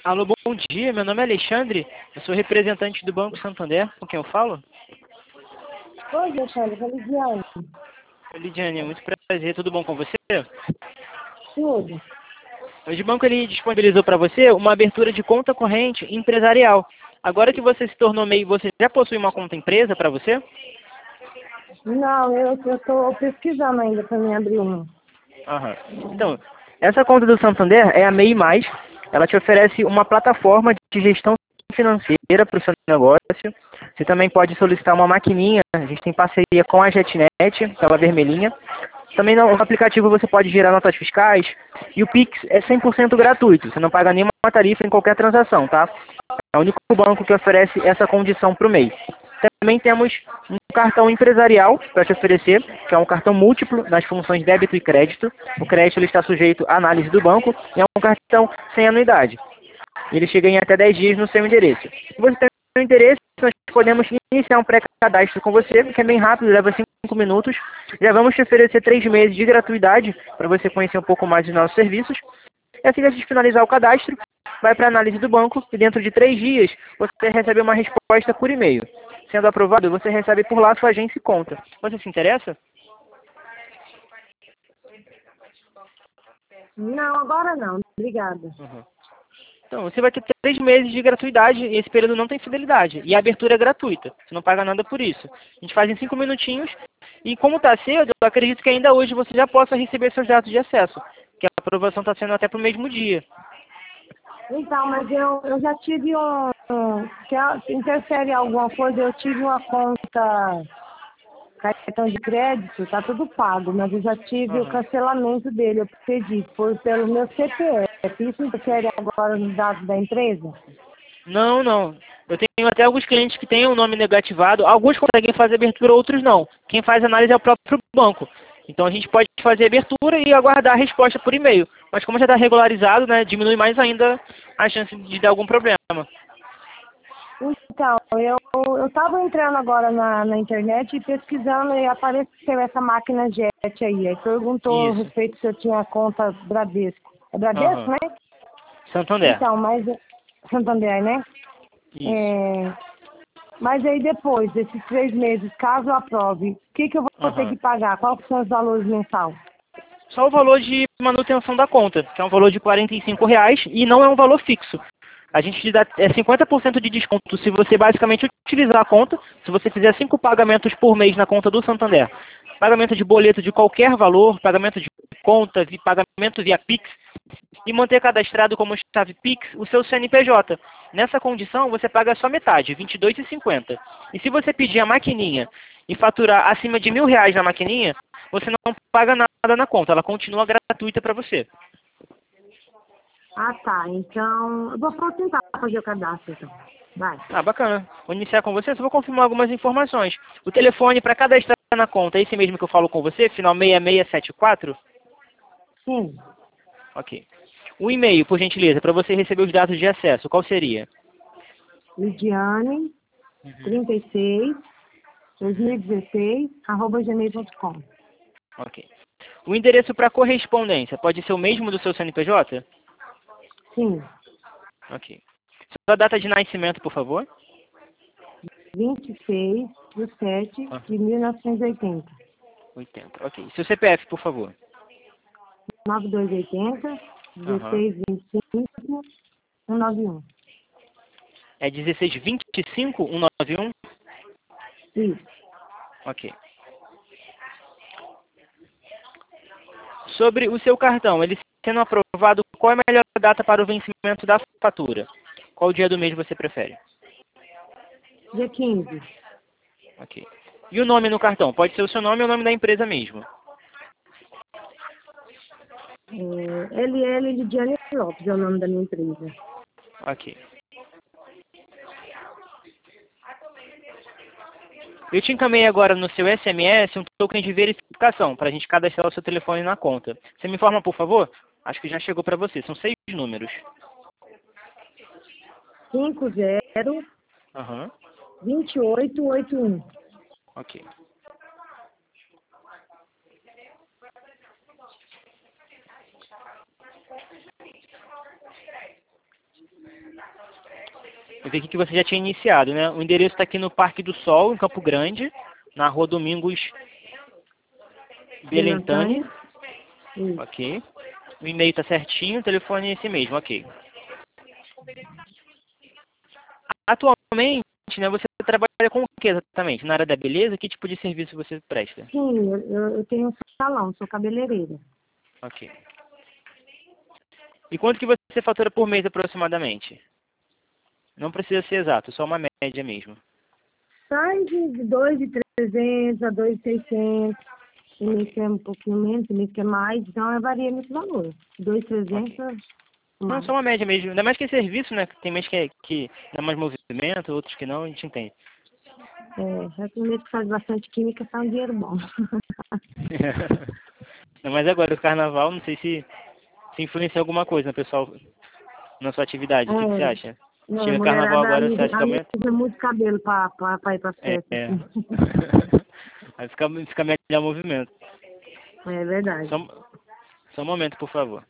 Alô, bom dia. Meu nome é Alexandre. Eu sou representante do Banco Santander. Com quem eu falo? Oi, Alexandre, é Lidiane. Oi, Lidiane, muito prazer. Tudo bom com você? Tudo. Hoje o banco ele disponibilizou para você uma abertura de conta corrente empresarial. Agora que você se tornou MEI, você já possui uma conta empresa para você? Não, eu estou pesquisando ainda para mim abrir uma. Aham. Então, essa conta do Santander é a MEI+. Ela te oferece uma plataforma de gestão financeira para o seu negócio. Você também pode solicitar uma maquininha. A gente tem parceria com a JetNet, aquela vermelhinha. Também no aplicativo você pode gerar notas fiscais. E o Pix é 100% gratuito. Você não paga nenhuma tarifa em qualquer transação, tá? É o único banco que oferece essa condição para o MEI. Também temos um cartão empresarial para te oferecer, que é um cartão múltiplo nas funções débito e crédito. O crédito ele está sujeito à análise do banco e é um cartão sem anuidade. Ele chega em até 10 dias no seu endereço. Se você tem interesse, nós podemos iniciar um pré-cadastro com você, que é bem rápido, leva 5 minutos. Já vamos te oferecer 3 meses de gratuidade para você conhecer um pouco mais dos nossos serviços. E assim que a gente finalizar o cadastro, vai para a análise do banco e dentro de 3 dias você recebe uma resposta por e-mail. Sendo aprovado, você recebe por lá sua agência e conta. Você se interessa? Não, agora não. Obrigada. Uhum. Então, você vai ter 3 meses de gratuidade e esse período não tem fidelidade. E a abertura é gratuita. Você não paga nada por isso. A gente faz em 5 minutinhos. E como está cedo, eu acredito que ainda hoje você já possa receber seus dados de acesso. Que a aprovação está sendo até para o mesmo dia. Então, mas eu já tive que interfere em alguma coisa, eu tive uma conta, cartão de crédito, tá tudo pago, mas eu já tive o Uhum. cancelamento dele, eu pedi, foi pelo meu CPF. Isso interfere agora nos dados da empresa? Não, não. Eu tenho até alguns clientes que têm o nome negativado. Alguns conseguem fazer abertura, outros não. Quem faz análise é o próprio banco. Então a gente pode fazer abertura e aguardar a resposta por e-mail. Mas como já está regularizado, né, diminui mais ainda a chance de dar algum problema. Então, eu estava entrando agora na internet e pesquisando e apareceu essa máquina JET aí. Aí perguntou a Isso. respeito se eu tinha conta Bradesco. É Bradesco, Aham. né? Santander. Então, mas Santander, né? Isso. É, mas aí depois desses 3 meses, caso eu aprove, o que eu vou ter Aham. que pagar? Quais que são os valores mensal? Só o valor de manutenção da conta, que é um valor de R$ 45 e não é um valor fixo. A gente te dá 50% de desconto se você basicamente utilizar a conta, se você fizer 5 pagamentos por mês na conta do Santander. Pagamento de boleto de qualquer valor, pagamento de conta, pagamento via Pix, e manter cadastrado como chave Pix o seu CNPJ. Nessa condição, você paga só metade, R$ 22,50. E se você pedir a maquininha e faturar acima de R$ 1.000 na maquininha, você não paga nada na conta, ela continua gratuita para você. Ah, tá. Então, eu vou tentar fazer o cadastro, então. Vai. Ah, bacana. Vou iniciar com você, só vou confirmar algumas informações. O telefone para cadastrar na conta, é esse mesmo que eu falo com você, final 6674? Sim. Ok. O e-mail, por gentileza, para você receber os dados de acesso, qual seria? Lidiane, 36, 2016, @gmail.com. Ok. O endereço para correspondência, pode ser o mesmo do seu CNPJ? Sim. Ok. Sua data de nascimento, por favor? 26/7/1980. 80. Ok. Seu CPF, por favor? 9280, Aham. 1625, 191. É 1625191? Isso. Ok. Sobre o seu cartão, ele sendo aprovado, qual é a melhor data para o vencimento da fatura? Qual dia do mês você prefere? Dia 15. Ok. E o nome no cartão? Pode ser o seu nome ou o nome da empresa mesmo? LL Lidiane Lopes é o nome da minha empresa. Ok. Eu te encaminhei agora no seu SMS um token de verificação para a gente cadastrar o seu telefone na conta. Você me informa, por favor? Acho que já chegou para você. São 6 números. 50 Aham. 2881. Ok. Eu vi aqui que você já tinha iniciado, né? O endereço está aqui no Parque do Sol, em Campo Grande, na Rua Domingos Belentani. Ok. O e-mail está certinho, o telefone é esse mesmo, ok. Atualmente, né, você trabalha com o que exatamente? Na área da beleza? Que tipo de serviço você presta? Sim, eu tenho um salão, sou cabeleireira. Ok. E quanto que você fatura por mês aproximadamente? Não precisa ser exato, só uma média mesmo. Sai de 2.300 a 2.600. Tem mês que é um pouquinho menos, tem mês que é mais, então varia nesse valor. Ok. 2.300 Não, mais. só uma média mesmo. Ainda mais que é serviço, né? Tem mês que dá mais movimento, outros que não, a gente entende. Já tem mês que faz bastante química, sai um dinheiro bom. Não, mas agora o carnaval, não sei se influencia alguma coisa, né, pessoal, na sua atividade. O que você acha? A Chega carnaval mulherada agora, você acha que aumenta? alisa muito cabelo pra ir pras É. festas. Assim. Aí fica melhor o movimento. É verdade. Só um momento, por favor.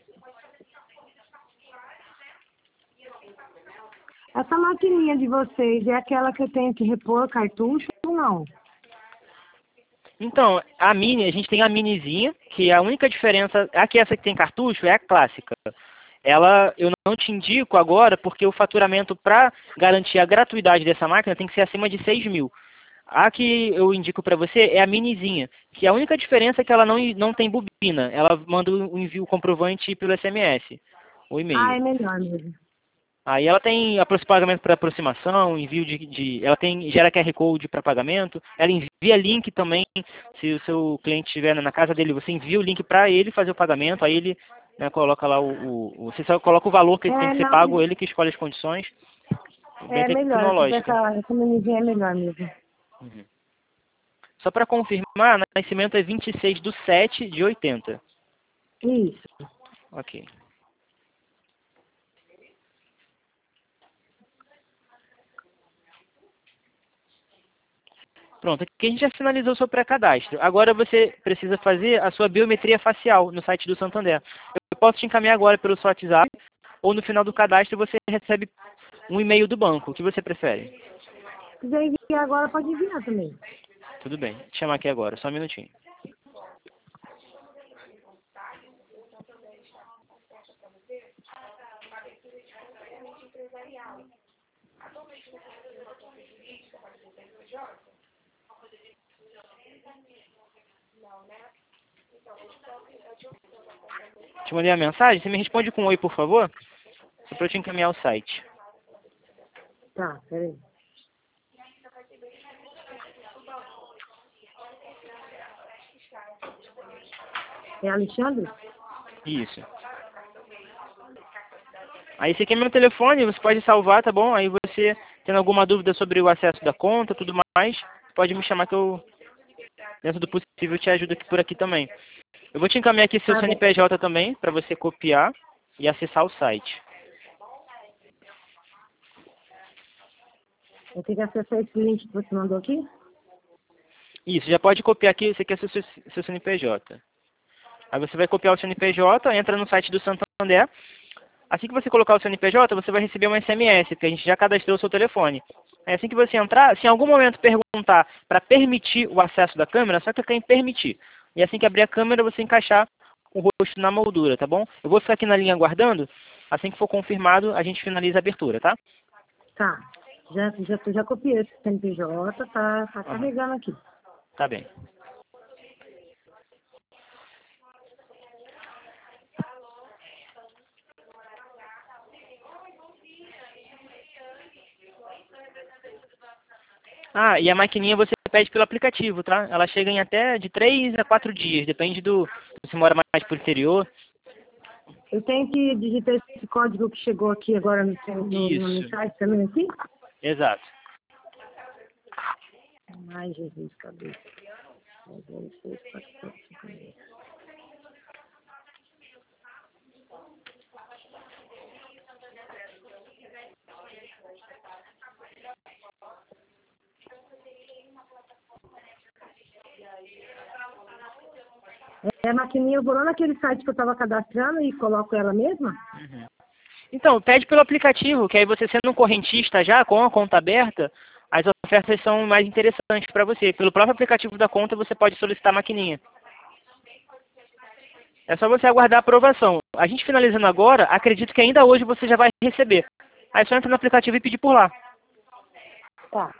Essa maquininha de vocês é aquela que eu tenho que repor cartucho ou não? Então, a Mini, a gente tem a Minizinha, que a única diferença, aqui essa que tem cartucho é a clássica. Ela, eu não te indico agora, porque o faturamento para garantir a gratuidade dessa máquina tem que ser acima de 6 mil. A que eu indico para você é a Minizinha, que a única diferença é que ela não tem bobina. Ela manda o envio comprovante pelo SMS, o Ah, e-mail. é melhor mesmo. Aí ela tem pagamento para aproximação, envio ela gera QR Code para pagamento, ela envia link também, se o seu cliente estiver na casa dele, você envia o link para ele fazer o pagamento, aí ele, né, coloca lá você só coloca o valor que tem que ser pago, Não, ele que escolhe as condições, bem é melhor. tecnológica. Essa menininha é melhor mesmo. Uhum. Só para confirmar, nascimento é 26/7/80. Isso. Ok. Pronto, aqui a gente já finalizou o seu pré-cadastro. Agora você precisa fazer a sua biometria facial no site do Santander. Eu posso te encaminhar agora pelo seu WhatsApp, ou no final do cadastro você recebe um e-mail do banco. O que você prefere? Se quiser enviar agora, pode enviar também. Tudo bem, vou te chamar aqui agora, só um minutinho. Te mandei a mensagem, você me responde com um oi, por favor? Só para eu te encaminhar o site. Tá, peraí. É Alexandre? Isso. Aí esse aqui é meu telefone, você pode salvar, tá bom? Aí você, tendo alguma dúvida sobre o acesso da conta, tudo mais, pode me chamar que eu, dentro do possível, te ajudo aqui por aqui também. Eu vou te encaminhar aqui seu Tá bom. CNPJ também, para você copiar e acessar o site. Eu tenho que acessar esse link que você mandou aqui? Isso, já pode copiar aqui, esse aqui é seu CNPJ. Aí você vai copiar o CNPJ, entra no site do Santander. Assim que você colocar o CNPJ, você vai receber um SMS, porque a gente já cadastrou o seu telefone. Aí assim que você entrar, se em algum momento perguntar para permitir o acesso da câmera, só clicar em permitir. E assim que abrir a câmera, você encaixar o rosto na moldura, tá bom? Eu vou ficar aqui na linha aguardando. Assim que for confirmado, a gente finaliza a abertura, tá? Tá. Já copiei esse CNPJ, tá Aham. carregando aqui. Tá bem. Ah, e a maquininha você pede pelo aplicativo, tá? Ela chega em até de 3 a 4 dias, depende se mora mais pro interior. Eu tenho que digitar esse código que chegou aqui agora no Isso, mensagem também aqui? exato. Ai, Jesus, cadê? 2, 6, 4, 5, 6. A maquininha, eu vou lá naquele site que eu estava cadastrando e coloco ela mesma? Uhum. Então, pede pelo aplicativo, que aí você sendo um correntista já, com a conta aberta, as ofertas são mais interessantes para você. Pelo próprio aplicativo da conta, você pode solicitar a maquininha. É só você aguardar a aprovação. A gente finalizando agora, acredito que ainda hoje você já vai receber. Aí só entra no aplicativo e pedir por lá. Tá.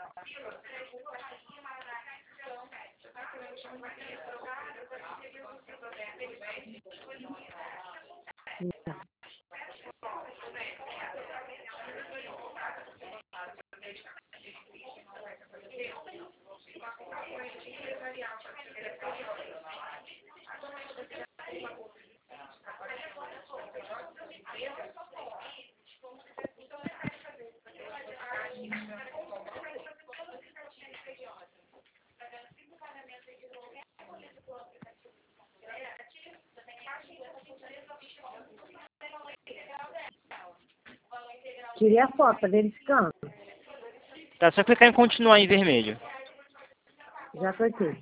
Tirei a foto, tá verificando? Tá, só clicar em continuar em vermelho. Já cortei.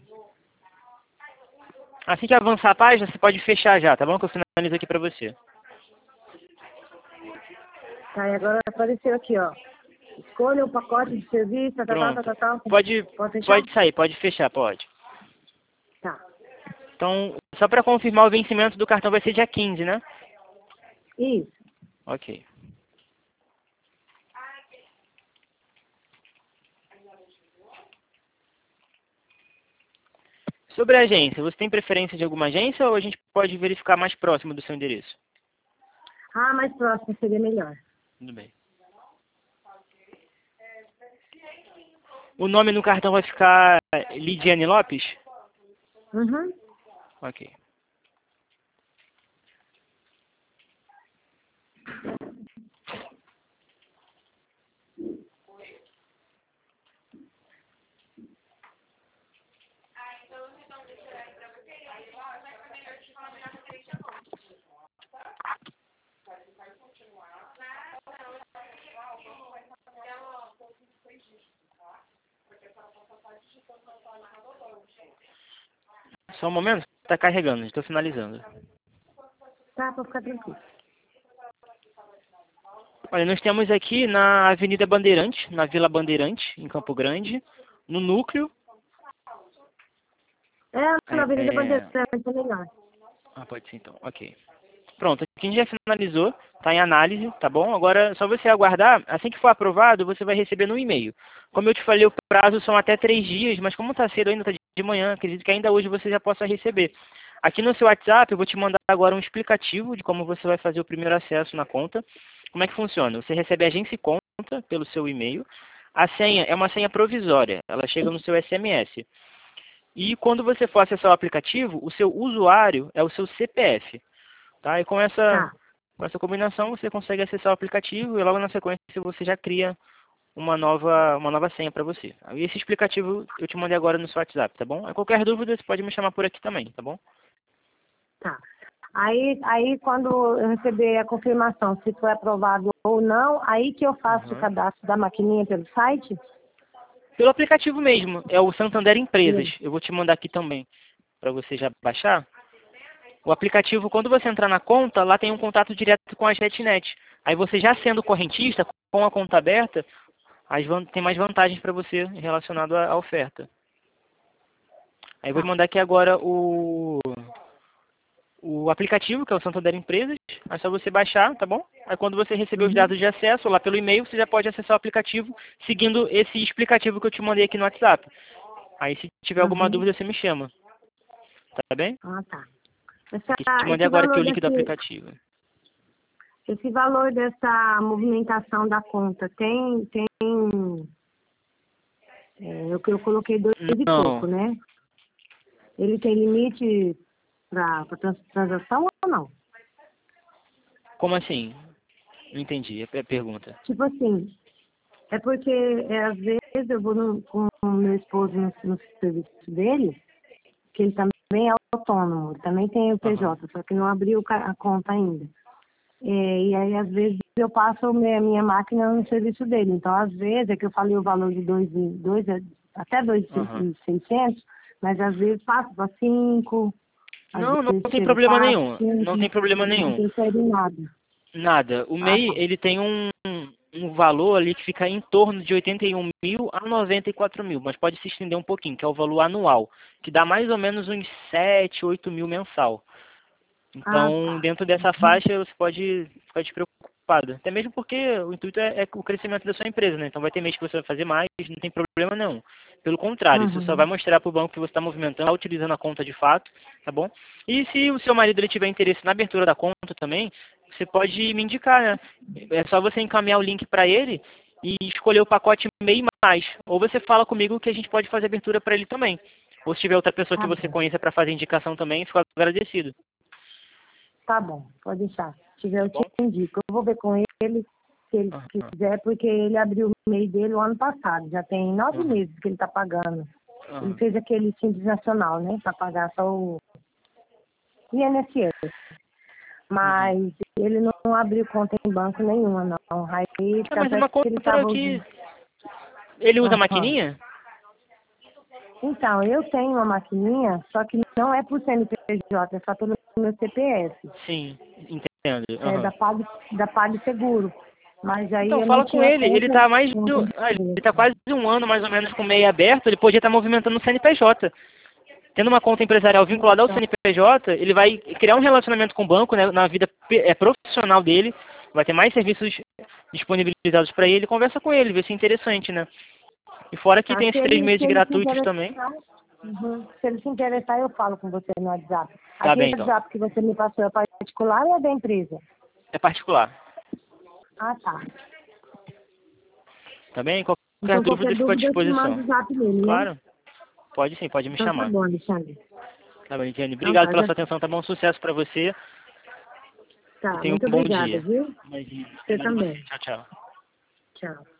Assim que avançar a página, você pode fechar já, tá bom? Que eu finalizo aqui pra você. Tá, e agora apareceu aqui, ó. Escolha o pacote de serviço, tal, tal, Pronto. tal, tal. Pode fechar? sair, pode fechar, pode. Tá. Então, só para confirmar o vencimento do cartão vai ser dia 15, né? Isso. Ok. Sobre a agência, você tem preferência de alguma agência ou a gente pode verificar mais próximo do seu endereço? Ah, mais próximo seria melhor. Tudo bem. O nome no cartão vai ficar Lidiane Lopes? Uhum. Ok. Só um momento, está carregando, estou finalizando. Tá, pra ficar tranquilo. Olha, nós temos aqui na Avenida Bandeirante, na Vila Bandeirante, em Campo Grande, no núcleo. Na Avenida Bandeirante é melhor. Ah, pode ser então, ok. Pronto, aqui a gente já finalizou, está em análise, tá bom? Agora, só você aguardar, assim que for aprovado, você vai receber no e-mail. Como eu te falei, o prazo são até 3 dias, mas como está cedo ainda, está de manhã, acredito que ainda hoje você já possa receber. Aqui no seu WhatsApp, eu vou te mandar agora um explicativo de como você vai fazer o primeiro acesso na conta. Como é que funciona? Você recebe a agência e conta pelo seu e-mail. A senha é uma senha provisória, ela chega no seu SMS. E quando você for acessar o aplicativo, o seu usuário é o seu CPF. Tá? E com Tá. essa combinação você consegue acessar o aplicativo e logo na sequência você já cria uma nova senha para você. E esse explicativo eu te mandei agora no seu WhatsApp, tá bom? Qualquer dúvida você pode me chamar por aqui também, tá bom? Tá. Aí quando eu receber a confirmação se foi aprovado ou não, aí que eu faço o Uhum. cadastro da maquininha pelo site? Pelo aplicativo mesmo, é o Santander Empresas. Sim. Eu vou te mandar aqui também para você já baixar. O aplicativo, quando você entrar na conta, lá tem um contato direto com a JetNet. Aí você já sendo correntista, com a conta aberta, tem mais vantagens para você relacionado à oferta. Aí eu vou te Tá. mandar aqui agora o aplicativo, que é o Santander Empresas. É só você baixar, tá bom? Aí quando você receber os Uhum. dados de acesso lá pelo e-mail, você já pode acessar o aplicativo seguindo esse explicativo que eu te mandei aqui no WhatsApp. Aí se tiver alguma Uhum. dúvida, você me chama. Tá bem? Ah, tá. Te mandei agora aqui o link do aplicativo. Esse valor dessa movimentação da conta eu coloquei 2 e pouco, Não. né? Ele tem limite para transação ou não? Como assim? Não entendi a pergunta. Tipo assim, é porque às vezes eu vou com o meu esposo no serviço dele, que ele também é autônomo, ele também tem o Aham. PJ, só que não abriu a conta ainda. E aí, às vezes, eu passo a minha máquina no serviço dele. Então, às vezes, é que eu falei o valor de até Aham. 2.600, mas às vezes passo para 5, às Não vezes tem chega problema 4, nenhum. 5, Não tem problema não nenhum. interfere em nada. Nada. O Ah, MEI, tá. ele tem um valor ali que fica em torno de 81 mil a 94 mil, mas pode se estender um pouquinho, que é o valor anual, que dá mais ou menos uns 7, 8 mil mensal. Ah, Então, tá. dentro dessa faixa, você pode ficar despreocupado. Até mesmo porque o intuito é o crescimento da sua empresa, né? Então, vai ter mês que você vai fazer mais, não tem problema não. Pelo contrário, isso só vai Uhum. mostrar para o banco que você está movimentando, tá utilizando a conta de fato, tá bom? E se o seu marido ele tiver interesse na abertura da conta também, você pode me indicar, né? É só você encaminhar o link para ele e escolher o pacote MEI mais. Ou você fala comigo que a gente pode fazer abertura para ele também. Ou se tiver outra pessoa que Tá você bom. conheça para fazer indicação também, fico agradecido. Tá bom, pode deixar. Se tiver, Tá eu te bom? indico. Eu vou ver com ele, se ele Aham, quiser, porque ele abriu o MEI dele o ano passado. Já tem 9 aham, meses que ele está pagando. Ele aham. fez aquele Simples Nacional, né? Para pagar só o INSS. Uhum. Mas ele não abriu conta em banco nenhuma, não. Aí, Ah, mas tanto é uma que ele conta estava que usando. ele usa Aham. maquininha? Então, eu tenho uma maquininha, só que não é por CNPJ, é só pelo meu CPF. Sim, entendo. É Aham. da PagSeguro. Mas aí Então eu não fala com tinha ele. Ele conta, tá mais conta ele dele. tá quase um ano mais ou menos com o MEI aberto. Ele podia estar movimentando no CNPJ. Tendo uma conta empresarial vinculada ao Então, CNPJ, ele vai criar um relacionamento com o banco, né, na vida profissional dele. Vai ter mais serviços disponibilizados para ele. Conversa com ele, vê se é interessante, né? E fora que tá, tem esses 3 meses se ele se gratuitos também. interessar, se ele se interessar, eu falo com você no WhatsApp. Tá Aquele bem, então. WhatsApp que você me passou é particular ou é da empresa? É particular. Ah, tá. Tá bem? Qualquer Então, dúvida, qualquer eu fico à dúvida, eu te mando disposição. o zap nele, né? Claro. Pode sim, pode me Então, tá chamar. bom, Alexandre. Tá bem, Jenny. Então, Obrigado tá, pela já, sua atenção, tá bom? Sucesso pra você e tá. tenha Muito um bom obrigada, dia. viu? Imagina. Você Obrigado a você. também. Tchau, tchau. Tchau.